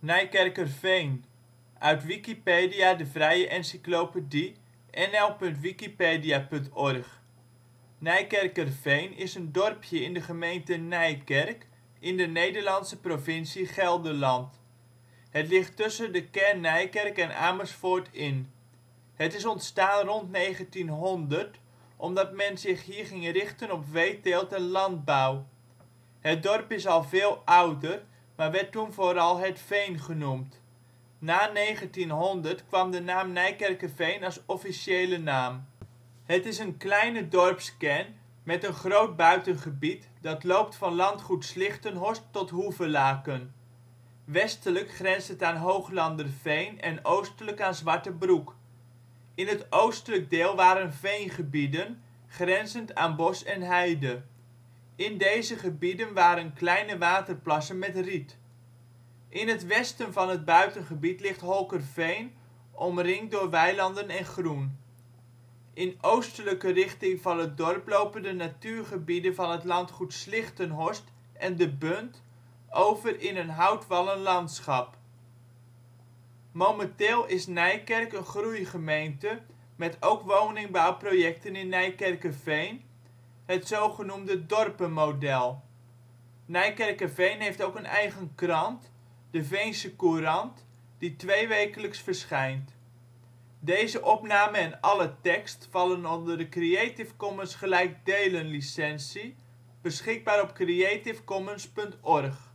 Nijkerkerveen, uit Wikipedia, de vrije encyclopedie. nl.wikipedia.org. Nijkerkerveen is een dorpje in de gemeente Nijkerk in de Nederlandse provincie Gelderland. Het ligt tussen de kern Nijkerk en Amersfoort in. Het is ontstaan rond 1900 omdat men zich hier ging richten op veeteelt en landbouw. Het dorp is al veel ouder, maar werd toen vooral Het Veen genoemd. Na 1900 kwam de naam Nijkerkerveen als officiële naam. Het is een kleine dorpskern met een groot buitengebied dat loopt van landgoed Slichtenhorst tot Hoevelaken. Westelijk grenst het aan Hooglanderveen en oostelijk aan Zwartebroek. In het oostelijk deel waren veengebieden, grenzend aan bos en heide. In deze gebieden waren kleine waterplassen met riet. In het westen van het buitengebied ligt Holkerveen, omringd door weilanden en groen. In oostelijke richting van het dorp lopen de natuurgebieden van het landgoed Slichtenhorst en De Bunt over in een houtwallen landschap. Momenteel is Nijkerk een groeigemeente met ook woningbouwprojecten in Nijkerkerveen, het zogenoemde dorpenmodel. Nijkerkerveen heeft ook een eigen krant, de Veense Courant, die tweewekelijks verschijnt. Deze opname en alle tekst vallen onder de Creative Commons gelijkdelen licentie, beschikbaar op creativecommons.org